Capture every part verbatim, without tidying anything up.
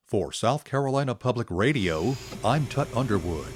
For South Carolina Public Radio, I'm Tut Underwood.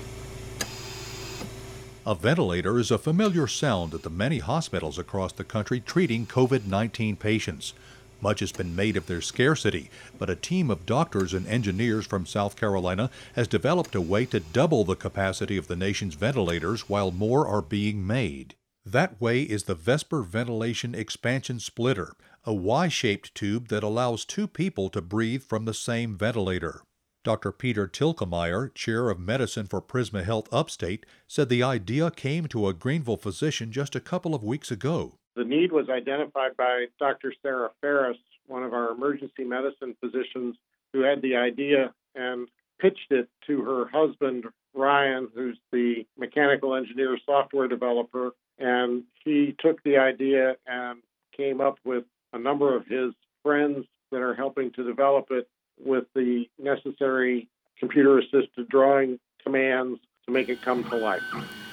A ventilator is a familiar sound at the many hospitals across the country treating COVID nineteen patients. Much has been made of their scarcity, but a team of doctors and engineers from South Carolina has developed a way to double the capacity of the nation's ventilators while more are being made. That way is the Vesper Ventilation Expansion Splitter, a Y-shaped tube that allows two people to breathe from the same ventilator. Doctor Peter Tilkemeyer, chair of medicine for Prisma Health Upstate, said the idea came to a Greenville physician just a couple of weeks ago. The need was identified by Doctor Sarah Ferris, one of our emergency medicine physicians, who had the idea and pitched it to her husband, Ryan, who's the mechanical engineer software developer, and he took the idea and came up with a number of his friends that are helping to develop it with the necessary computer-assisted drawing commands to make it come to life.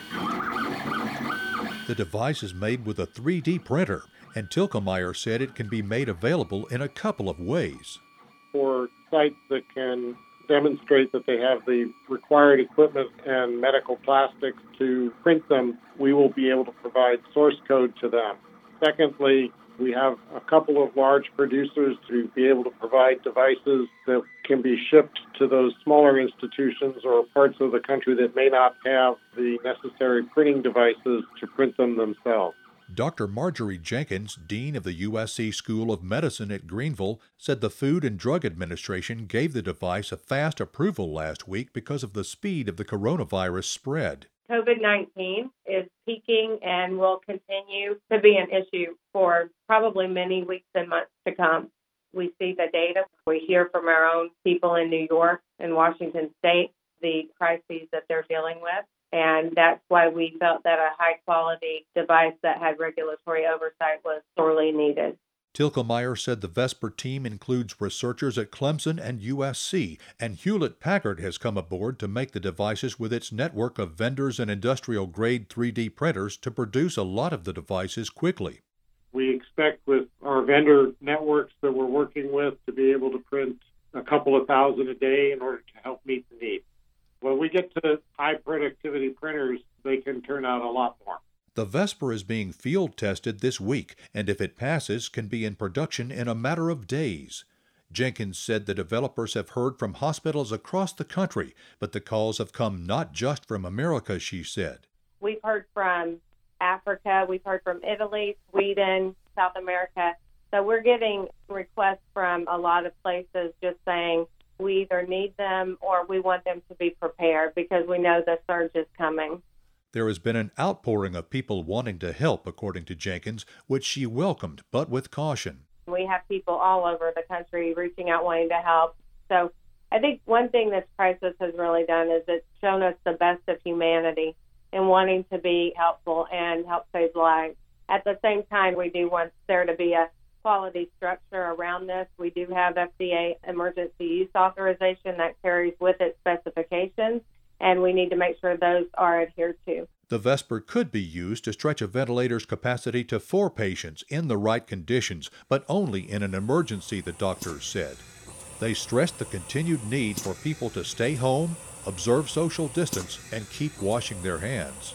The device is made with a three D printer, and Tilkemeyer said it can be made available in a couple of ways. For sites that can demonstrate that they have the required equipment and medical plastics to print them, we will be able to provide source code to them. Secondly, we have a couple of large producers to be able to provide devices that can be shipped to those smaller institutions or parts of the country that may not have the necessary printing devices to print them themselves. Doctor Marjorie Jenkins, dean of the U S C School of Medicine at Greenville, said the Food and Drug Administration gave the device a fast approval last week because of the speed of the coronavirus spread. COVID nineteen is peaking and will continue to be an issue for probably many weeks and months to come. We see the data. We hear from our own people in New York and Washington State the crises that they're dealing with. And that's why we felt that a high-quality device that had regulatory oversight was sorely needed. Tilkemeyer said the Vesper team includes researchers at Clemson and U S C, and Hewlett-Packard has come aboard to make the devices with its network of vendors and industrial-grade three D printers to produce a lot of the devices quickly. We expect with our vendor networks that we're working with to be able to print a couple of thousand a day in order to help meet the need. When we get to high productivity printers, they can turn out a lot more. The Vesper is being field tested this week, and if it passes, can be in production in a matter of days. Jenkins said the developers have heard from hospitals across the country, but the calls have come not just from America, she said. We've heard from Africa, we've heard from Italy, Sweden, South America. So we're getting requests from a lot of places just saying we either need them or we want them to be prepared because we know the surge is coming. There has been an outpouring of people wanting to help, according to Jenkins, which she welcomed, but with caution. We have people all over the country reaching out wanting to help. So I think one thing this crisis has really done is it's shown us the best of humanity in wanting to be helpful and help save lives. At the same time, we do want there to be a quality structure around this. We do have F D A emergency use authorization that carries with it specifications, and we need to make sure those are adhered to. The Vesper could be used to stretch a ventilator's capacity to four patients in the right conditions, but only in an emergency, the doctors said. They stressed the continued need for people to stay home, observe social distance, and keep washing their hands.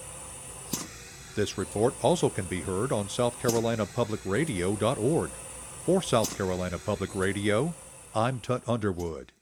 This report also can be heard on south carolina public radio dot org. For South Carolina Public Radio, I'm Tut Underwood.